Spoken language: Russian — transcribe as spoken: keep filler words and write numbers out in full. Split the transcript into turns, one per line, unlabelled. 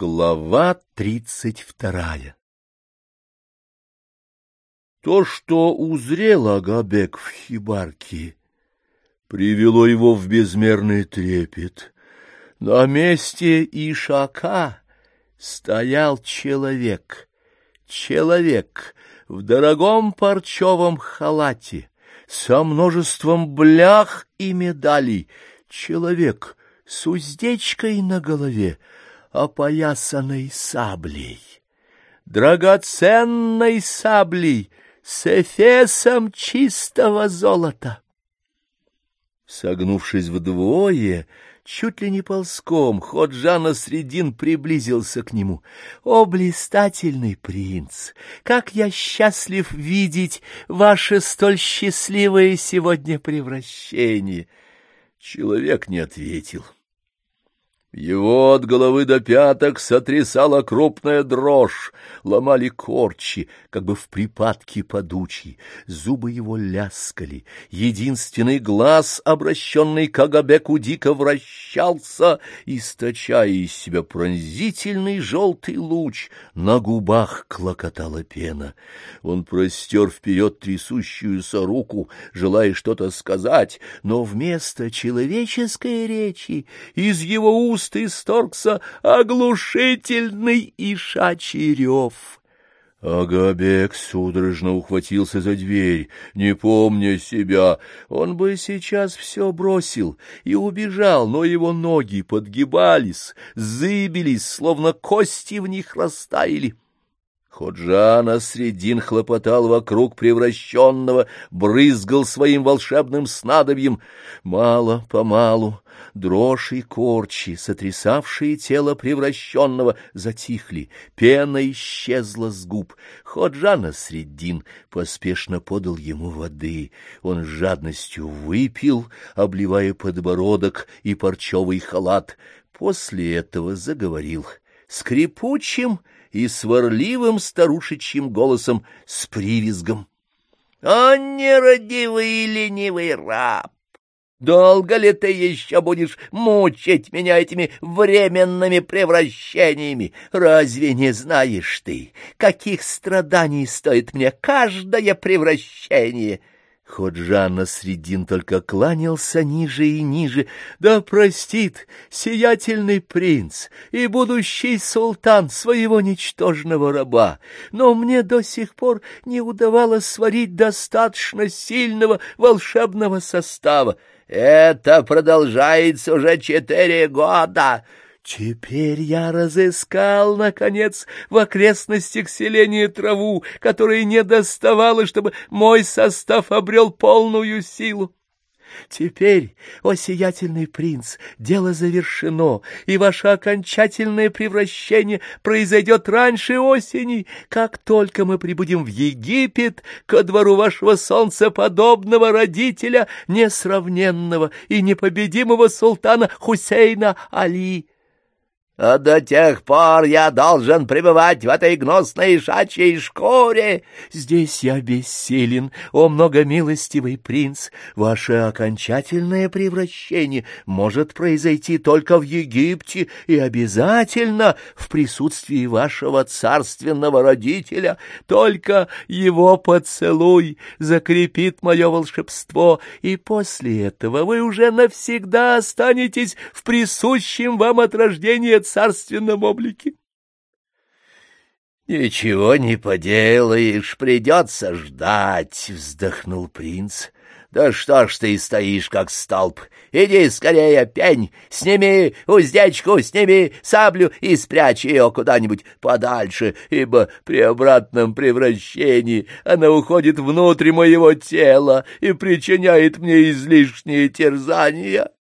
Глава тридцать вторая. То, что узрел Агабек в хибарке, привело его в безмерный трепет. На месте Ишака стоял человек, человек в дорогом парчевом халате, со множеством блях и медалей, человек с уздечкой на голове, опоясанной саблей, драгоценной саблей с эфесом чистого золота. Согнувшись вдвое, чуть ли не ползком, Ходжа Насреддин приблизился к нему. «О, блистательный принц! Как я счастлив видеть ваше столь счастливое сегодня превращение!» Человек не ответил. Его от головы до пяток сотрясала крупная дрожь, ломали корчи, как бы в припадке подучий, зубы его ляскали, единственный глаз, обращенный к Агабеку, дико вращался, источая из себя пронзительный желтый луч, на губах клокотала пена. Он простер вперед трясущуюся руку, желая что-то сказать, но вместо человеческой речи из его уст исторгся оглушительный ишачий рев. Агабек судорожно ухватился за дверь, не помня себя. Он бы сейчас все бросил и убежал, но его ноги подгибались, зыбились, словно кости в них растаяли. Ходжа Насреддин хлопотал вокруг превращенного, брызгал своим волшебным снадобьем. Мало-помалу дрожь и корчи, сотрясавшие тело превращенного, затихли, пена исчезла с губ. Ходжа Насреддин поспешно подал ему воды. Он с жадностью выпил, обливая подбородок и парчевый халат. После этого заговорил скрипучим и сварливым старушечьим голосом с привизгом. — О, нерадивый и ленивый раб! Долго ли ты еще будешь мучить меня этими временными превращениями? Разве не знаешь ты, каких страданий стоит мне каждое превращение? Ходжа Насреддин только кланялся ниже и ниже. Да простит сиятельный принц и будущий султан своего ничтожного раба, но мне до сих пор не удавалось сварить достаточно сильного волшебного состава. Это продолжается уже четыре года. Теперь я разыскал, наконец, в окрестностях селения траву, которой не доставало, чтобы мой состав обрел полную силу. Теперь, о сиятельный принц, дело завершено, и ваше окончательное превращение произойдет раньше осени, как только мы прибудем в Египет, ко двору вашего солнцеподобного родителя, несравненного и непобедимого султана Хусейна Али. А до тех пор я должен пребывать в этой гнусной ишачьей шкуре. Здесь я бессилен, о многомилостивый принц. Ваше окончательное превращение может произойти только в Египте и обязательно в присутствии вашего царственного родителя. Только его поцелуй закрепит мое волшебство, и после этого вы уже навсегда останетесь в присущем вам от рождения царственном облике. — Ничего не поделаешь, придется ждать, — вздохнул принц. — Да что ж ты стоишь, как столб? Иди скорее, пень, сними уздечку, сними саблю и спрячь ее куда-нибудь подальше, ибо при обратном превращении она уходит внутрь моего тела и причиняет мне излишние терзания.